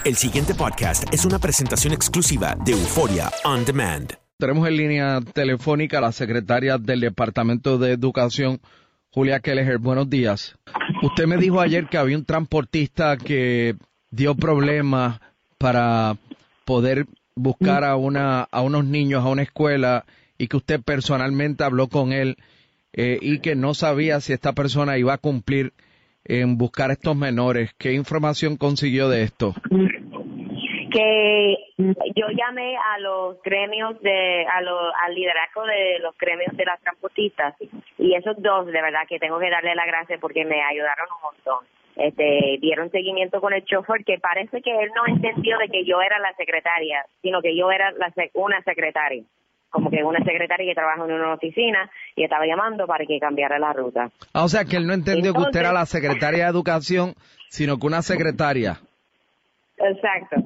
El siguiente podcast es una presentación exclusiva de Euforia On Demand. Tenemos en línea telefónica a la secretaria del Departamento de Educación, Julia Kelleher. Buenos días. Usted me dijo ayer que había un transportista que dio problemas para poder buscar a unos niños a una escuela y que usted personalmente habló con él y que no sabía si esta persona iba a cumplir en buscar a estos menores. ¿Qué información consiguió de esto? Que yo llamé a los gremios al liderazgo de los gremios de las transportistas, y esos dos, de verdad que tengo que darle las gracias porque me ayudaron un montón. Dieron seguimiento con el chofer, que parece que él no entendió de que yo era la secretaria, sino que yo era una secretaria, como que una secretaria que trabaja en una oficina y estaba llamando para que cambiara la ruta. O sea, que él no entendió que usted era la secretaria de Educación, sino que una secretaria. Exacto.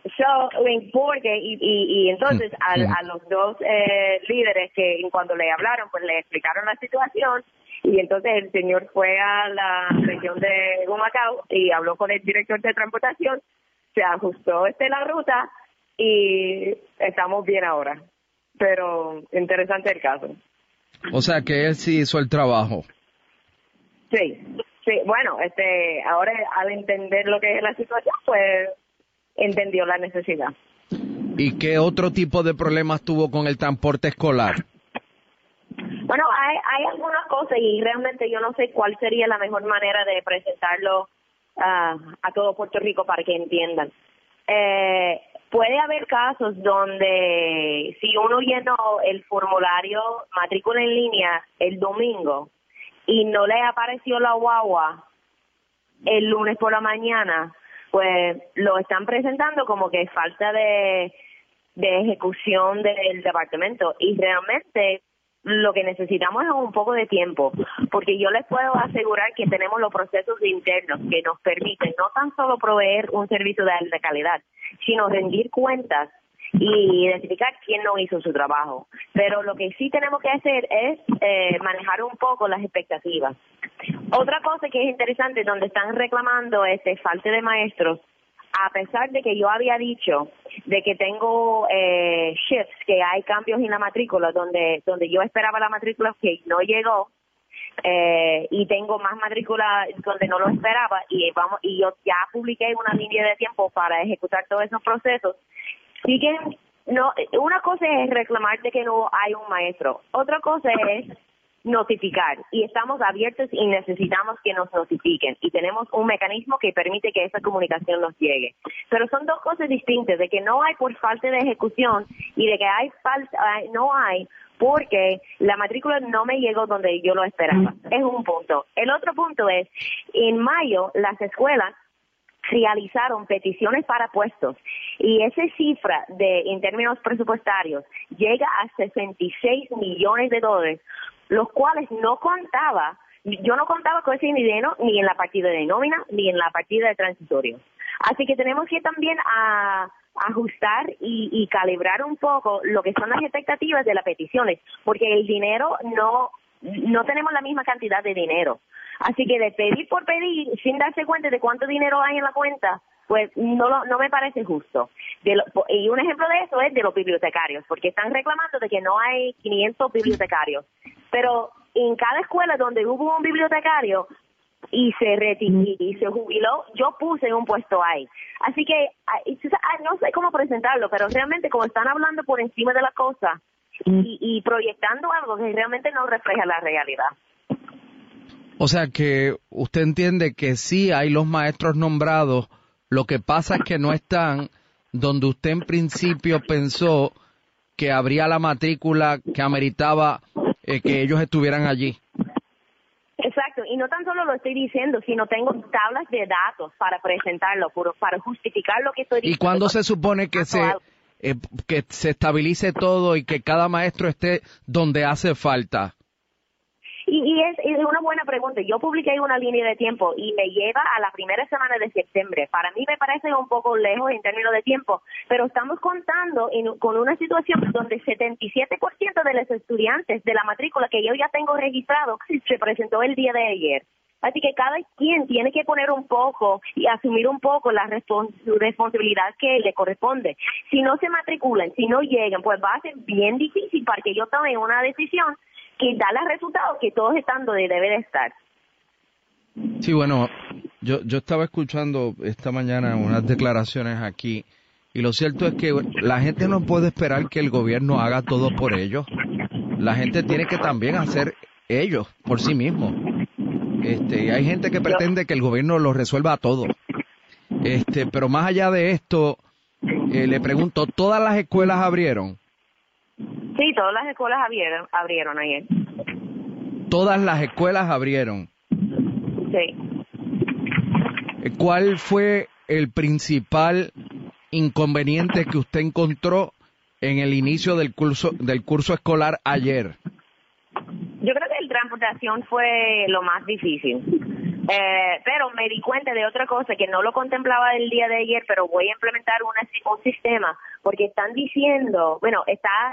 Entonces a los dos líderes que cuando le hablaron, pues le explicaron la situación, y entonces el señor fue a la región de Humacao y habló con el director de transportación, se ajustó la ruta y estamos bien ahora. Pero interesante el caso. O sea que él sí hizo el trabajo. Sí, bueno, ahora al entender lo que es la situación, pues entendió la necesidad. ¿Y qué otro tipo de problemas tuvo con el transporte escolar? Bueno, hay algunas cosas y realmente yo no sé cuál sería la mejor manera de presentarlo a todo Puerto Rico para que entiendan. Puede haber casos donde si uno llenó el formulario matrícula en línea el domingo y no le apareció la guagua el lunes por la mañana, pues lo están presentando como que falta de ejecución del departamento, y realmente lo que necesitamos es un poco de tiempo, porque yo les puedo asegurar que tenemos los procesos internos que nos permiten no tan solo proveer un servicio de alta calidad, sino rendir cuentas y identificar quién no hizo su trabajo. Pero lo que sí tenemos que hacer es manejar un poco las expectativas. Otra cosa que es interesante, donde están reclamando falta de maestros, a pesar de que yo había dicho de que tengo shifts, que hay cambios en la matrícula, donde yo esperaba la matrícula que no llegó, y tengo más matrícula donde no lo esperaba, y yo ya publiqué una línea de tiempo para ejecutar todos esos procesos. Siguen, no, una cosa es reclamar de que no hay un maestro, otra cosa es notificar, y estamos abiertos y necesitamos que nos notifiquen, y tenemos un mecanismo que permite que esa comunicación nos llegue. Pero son dos cosas distintas, de que no hay por falta de ejecución y de que no hay porque la matrícula no me llegó donde yo lo esperaba. Es un punto. El otro punto es, en mayo las escuelas realizaron peticiones para puestos, y esa cifra en términos presupuestarios llega a $66 millones, los cuales yo no contaba con ese dinero ni en la partida de nómina ni en la partida de transitorio. Así que tenemos que también ajustar y calibrar un poco lo que son las expectativas de las peticiones, porque el dinero no tenemos la misma cantidad de dinero. Así que de pedir por pedir, sin darse cuenta de cuánto dinero hay en la cuenta, pues no me parece justo. Y un ejemplo de eso es de los bibliotecarios, porque están reclamando de que no hay 500 bibliotecarios. Pero en cada escuela donde hubo un bibliotecario y se jubiló, yo puse un puesto ahí. Así que no sé cómo presentarlo, pero realmente como están hablando por encima de la cosa y proyectando algo que realmente no refleja la realidad. O sea que usted entiende que sí hay los maestros nombrados, lo que pasa es que no están donde usted en principio pensó que habría la matrícula que ameritaba que ellos estuvieran allí. Exacto, y no tan solo lo estoy diciendo, sino tengo tablas de datos para presentarlo, para justificar lo que estoy diciendo. ¿Y cuándo se supone que se estabilice todo y que cada maestro esté donde hace falta? Y es una buena pregunta. Yo publiqué una línea de tiempo y me lleva a la primera semana de septiembre. Para mí me parece un poco lejos en términos de tiempo, pero estamos contando con una situación donde 77% de los estudiantes de la matrícula que yo ya tengo registrado se presentó el día de ayer. Así que cada quien tiene que poner un poco y asumir un poco su responsabilidad que le corresponde. Si no se matriculan, si no llegan, pues va a ser bien difícil para que yo tome una decisión que da los resultados que todos están donde debe de estar. Sí, bueno, yo estaba escuchando esta mañana unas declaraciones aquí y lo cierto es que la gente no puede esperar que el gobierno haga todo por ellos. La gente tiene que también hacer ellos por sí mismos. Hay gente que pretende que el gobierno lo resuelva todo. Pero más allá de esto, le pregunto, ¿todas las escuelas abrieron? Sí, todas las escuelas abrieron ayer. Todas las escuelas abrieron. Sí. ¿Cuál fue el principal inconveniente que usted encontró en el inicio del curso escolar ayer? Yo creo que la transportación fue lo más difícil. Pero me di cuenta de otra cosa que no lo contemplaba el día de ayer, pero voy a implementar un sistema, porque están diciendo, bueno,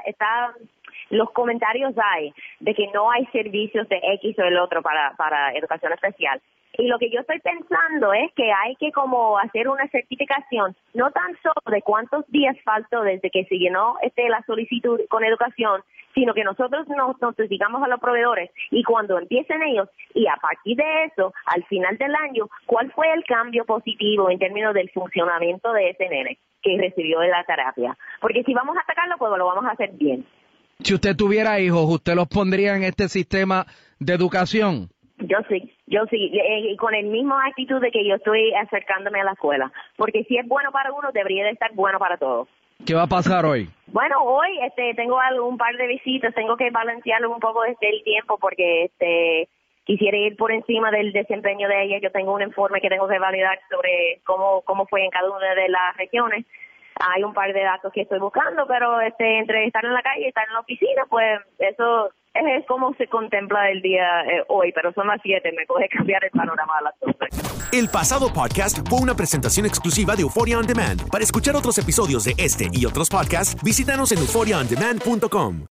los comentarios hay de que no hay servicios de X o el otro para educación especial. Y lo que yo estoy pensando es que hay que como hacer una certificación, no tan solo de cuántos días faltó desde que se llenó la solicitud con educación, sino que nosotros nos notificamos a los proveedores y cuando empiecen ellos, y a partir de eso, al final del año, ¿cuál fue el cambio positivo en términos del funcionamiento de ese nene que recibió de la terapia? Porque si vamos a atacarlo, pues lo vamos a hacer bien. Si usted tuviera hijos, ¿usted los pondría en este sistema de educación? Yo sí, y con el mismo actitud de que yo estoy acercándome a la escuela, porque si es bueno para uno, debería de estar bueno para todos. ¿Qué va a pasar hoy? Bueno, hoy tengo un par de visitas, tengo que balancear un poco el tiempo porque quisiera ir por encima del desempeño de ella. Yo tengo un informe que tengo que validar sobre cómo fue en cada una de las regiones. Hay un par de datos que estoy buscando, pero entre estar en la calle y estar en la oficina, pues eso es como se contempla el día hoy, pero son las 7, me coge cambiar el panorama a las 12. El pasado podcast fue una presentación exclusiva de Euphoria On Demand. Para escuchar otros episodios de este y otros podcasts, visítanos en euphoriaondemand.com.